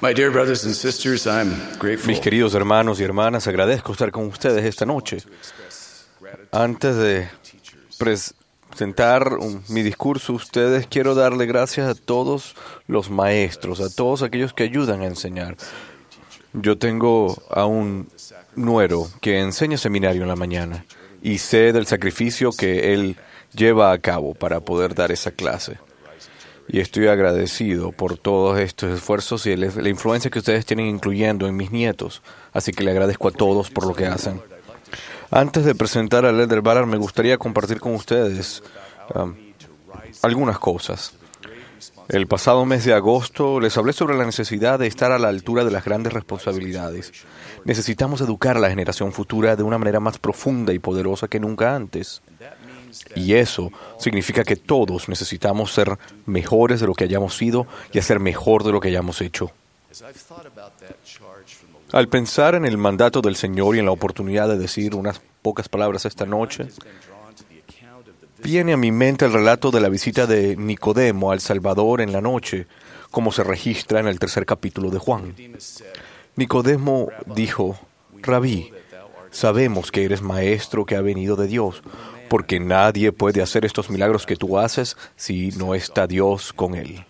My dear brothers and sisters, I'm grateful. Mis queridos hermanos y hermanas, agradezco estar con ustedes esta noche. Antes de presentar mi discurso a ustedes, quiero darle gracias a todos los maestros, a todos aquellos que ayudan a enseñar. Yo tengo a un nuero que enseña seminario en la mañana y sé del sacrificio que él lleva a cabo para poder dar esa clase. Y estoy agradecido por todos estos esfuerzos y la influencia que ustedes tienen incluyendo en mis nietos. Así que le agradezco a todos por lo que hacen. Antes de presentar al Elder Ballard, me gustaría compartir con ustedes algunas cosas. El pasado mes de agosto les hablé sobre la necesidad de estar a la altura de las grandes responsabilidades. Necesitamos educar a la generación futura de una manera más profunda y poderosa que nunca antes. Y eso significa que todos necesitamos ser mejores de lo que hayamos sido y hacer mejor de lo que hayamos hecho. Al pensar en el mandato del Señor y en la oportunidad de decir unas pocas palabras esta noche, viene a mi mente el relato de la visita de Nicodemo al Salvador en la noche, como se registra en el 3er capítulo de Juan. Nicodemo dijo: Rabí, sabemos que eres maestro que ha venido de Dios, porque nadie puede hacer estos milagros que tú haces si no está Dios con él.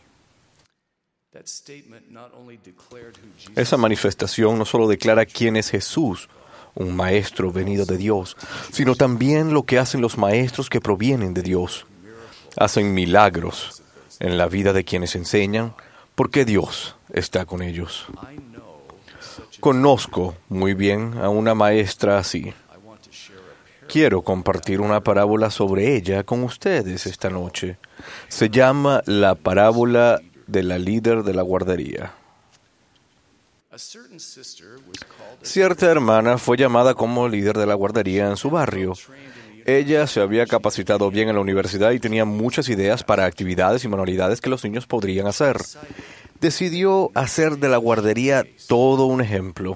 Esa manifestación no solo declara quién es Jesús, un maestro venido de Dios, sino también lo que hacen los maestros que provienen de Dios. Hacen milagros en la vida de quienes enseñan, porque Dios está con ellos. Conozco muy bien a una maestra así. Quiero compartir una parábola sobre ella con ustedes esta noche. Se llama la parábola de la líder de la guardería. Cierta hermana fue llamada como líder de la guardería en su barrio. Ella se había capacitado bien en la universidad y tenía muchas ideas para actividades y manualidades que los niños podrían hacer. Decidió hacer de la guardería todo un ejemplo.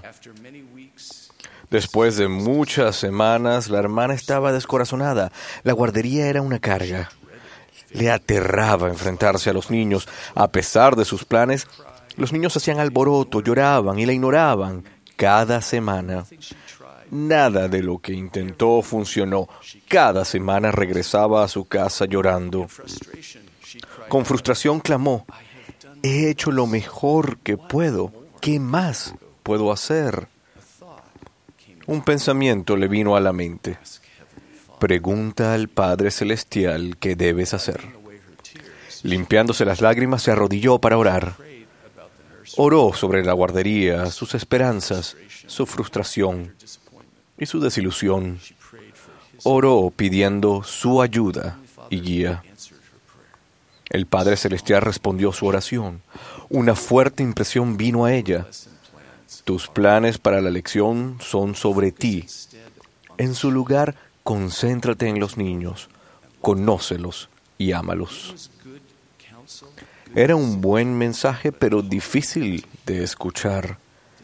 Después de muchas semanas, la hermana estaba descorazonada. La guardería era una carga. Le aterraba enfrentarse a los niños. A pesar de sus planes, los niños hacían alboroto, lloraban y la ignoraban cada semana. Nada de lo que intentó funcionó. Cada semana regresaba a su casa llorando. Con frustración clamó: he hecho lo mejor que puedo. ¿Qué más puedo hacer? Un pensamiento le vino a la mente. Pregunta al Padre Celestial qué debes hacer. Limpiándose las lágrimas, se arrodilló para orar. Oró sobre la guardería, sus esperanzas, su frustración y su desilusión. Oró pidiendo su ayuda y guía. El Padre Celestial respondió su oración. Una fuerte impresión vino a ella. Tus planes para la lección son sobre ti. En su lugar, concéntrate en los niños, conócelos y ámalos. Era un buen mensaje, pero difícil de escuchar.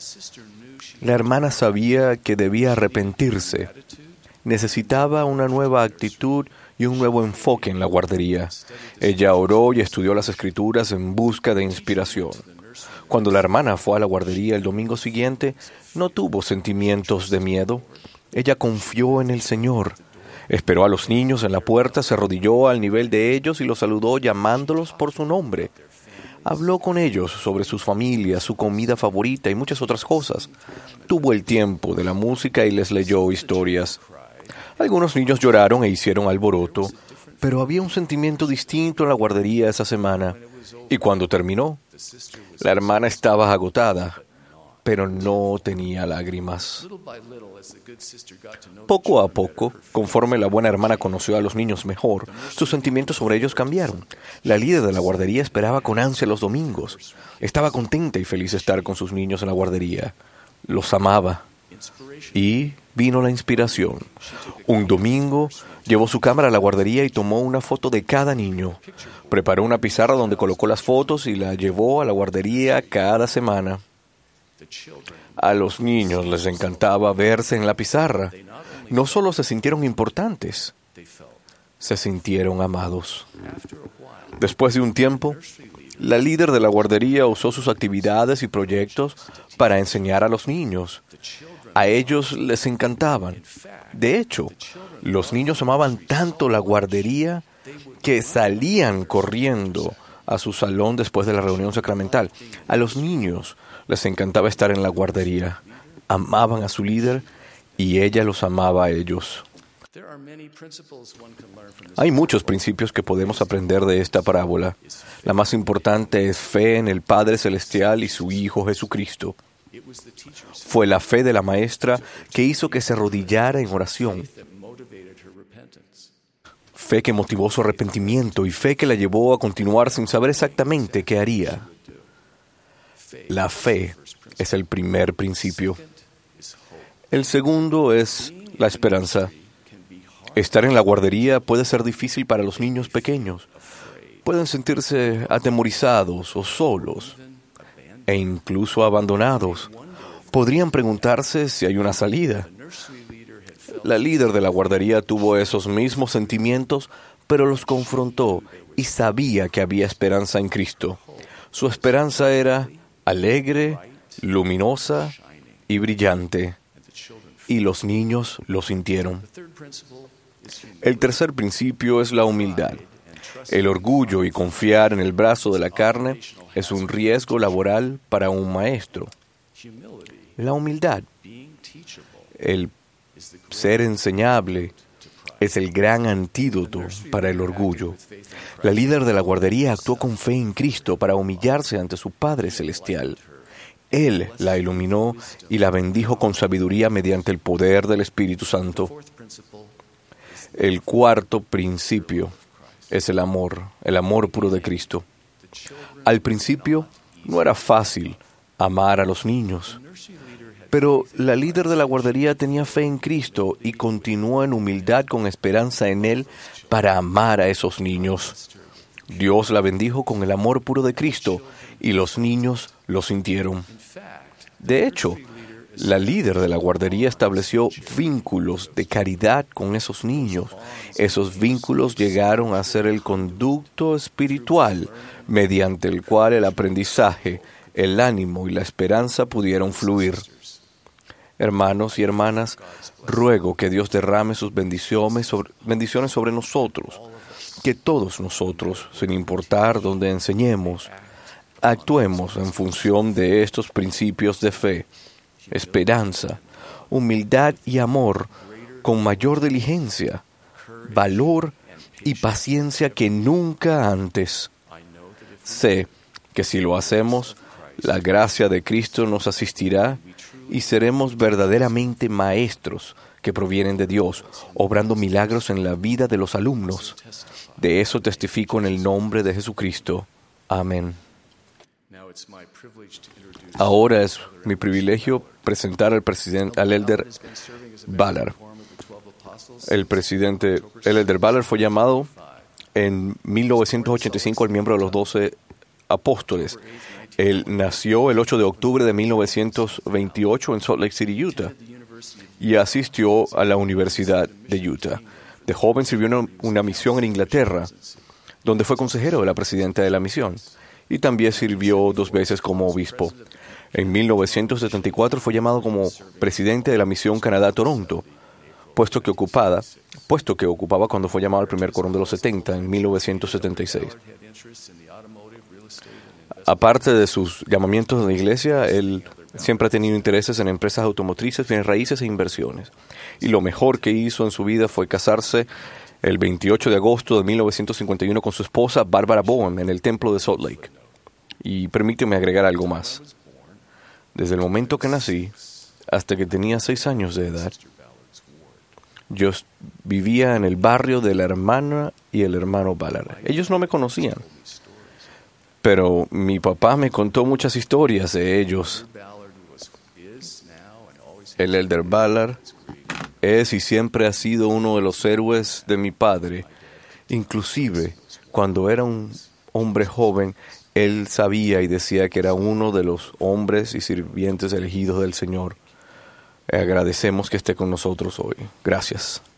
La hermana sabía que debía arrepentirse. Necesitaba una nueva actitud y un nuevo enfoque en la guardería. Ella oró y estudió las Escrituras en busca de inspiración. Cuando la hermana fue a la guardería el domingo siguiente, no tuvo sentimientos de miedo. Ella confió en el Señor. Esperó a los niños en la puerta, se arrodilló al nivel de ellos y los saludó llamándolos por su nombre. Habló con ellos sobre sus familias, su comida favorita y muchas otras cosas. Tuvo el tiempo de la música y les leyó historias. Algunos niños lloraron e hicieron alboroto, pero había un sentimiento distinto en la guardería esa semana. Y cuando terminó, la hermana estaba agotada, pero no tenía lágrimas. Poco a poco, conforme la buena hermana conoció a los niños mejor, sus sentimientos sobre ellos cambiaron. La líder de la guardería esperaba con ansia los domingos. Estaba contenta y feliz de estar con sus niños en la guardería. Los amaba. Y vino la inspiración. Un domingo, llevó su cámara a la guardería y tomó una foto de cada niño. Preparó una pizarra donde colocó las fotos y la llevó a la guardería cada semana. A los niños les encantaba verse en la pizarra. No solo se sintieron importantes, se sintieron amados. Después de un tiempo, La líder de la guardería usó sus actividades y proyectos para enseñar a los niños. A ellos les encantaban. De hecho, los niños amaban tanto la guardería que salían corriendo a su salón después de la reunión sacramental. A los niños les encantaba estar en la guardería. Amaban a su líder y ella los amaba a ellos. Hay muchos principios que podemos aprender de esta parábola. La más importante es fe en el Padre Celestial y su Hijo Jesucristo. Fue la fe de la maestra que hizo que se arrodillara en oración. Fe que motivó su arrepentimiento y fe que la llevó a continuar sin saber exactamente qué haría. La fe es el primer principio. El segundo es la esperanza. Estar en la guardería puede ser difícil para los niños pequeños. Pueden sentirse atemorizados o solos e incluso abandonados. Podrían preguntarse si hay una salida. La líder de la guardería tuvo esos mismos sentimientos, pero los confrontó y sabía que había esperanza en Cristo. Su esperanza era alegre, luminosa y brillante, y los niños lo sintieron. El tercer principio es la humildad. El orgullo y confiar en el brazo de la carne es un riesgo laboral para un maestro. La humildad, el ser enseñable, es el gran antídoto para el orgullo. La líder de la guardería actuó con fe en Cristo para humillarse ante su Padre Celestial. Él la iluminó y la bendijo con sabiduría mediante el poder del Espíritu Santo. El cuarto principio es el amor puro de Cristo. Al principio no era fácil amar a los niños, pero la líder de la guardería tenía fe en Cristo y continuó en humildad con esperanza en Él para amar a esos niños. Dios la bendijo con el amor puro de Cristo y los niños lo sintieron. De hecho, la líder de la guardería estableció vínculos de caridad con esos niños. Esos vínculos llegaron a ser el conducto espiritual mediante el cual el aprendizaje, el ánimo y la esperanza pudieron fluir. Hermanos y hermanas, ruego que Dios derrame sus bendiciones sobre nosotros, que todos nosotros, sin importar dónde enseñemos, actuemos en función de estos principios de fe, esperanza, humildad y amor con mayor diligencia, valor y paciencia que nunca antes. Sé que si lo hacemos, la gracia de Cristo nos asistirá y seremos verdaderamente maestros que provienen de Dios, obrando milagros en la vida de los alumnos. De eso testifico en el nombre de Jesucristo. Amén. Ahora es mi privilegio presentar al Elder Ballard. El Elder Ballard fue llamado en 1985 el miembro de los 12 apóstoles. Él nació el 8 de octubre de 1928 en Salt Lake City, Utah, y asistió a la Universidad de Utah. De joven sirvió en una misión en Inglaterra, donde fue consejero de la presidenta de la misión, y también sirvió 2 veces como obispo. En 1974 fue llamado como presidente de la misión Canadá-Toronto, puesto que ocupaba cuando fue llamado al primer quórum de los 70 en 1976. Aparte de sus llamamientos en la iglesia, él siempre ha tenido intereses en empresas automotrices, bienes raíces e inversiones. Y lo mejor que hizo en su vida fue casarse el 28 de agosto de 1951 con su esposa Barbara Bowen en el templo de Salt Lake. Y permíteme agregar algo más. Desde el momento que nací hasta que tenía 6 años de edad, yo vivía en el barrio de la hermana y el hermano Ballard. Ellos no me conocían, pero mi papá me contó muchas historias de ellos. El Elder Ballard es y siempre ha sido uno de los héroes de mi padre. Inclusive, cuando era un hombre joven, él sabía y decía que era uno de los hombres y sirvientes elegidos del Señor. Agradecemos que esté con nosotros hoy. Gracias.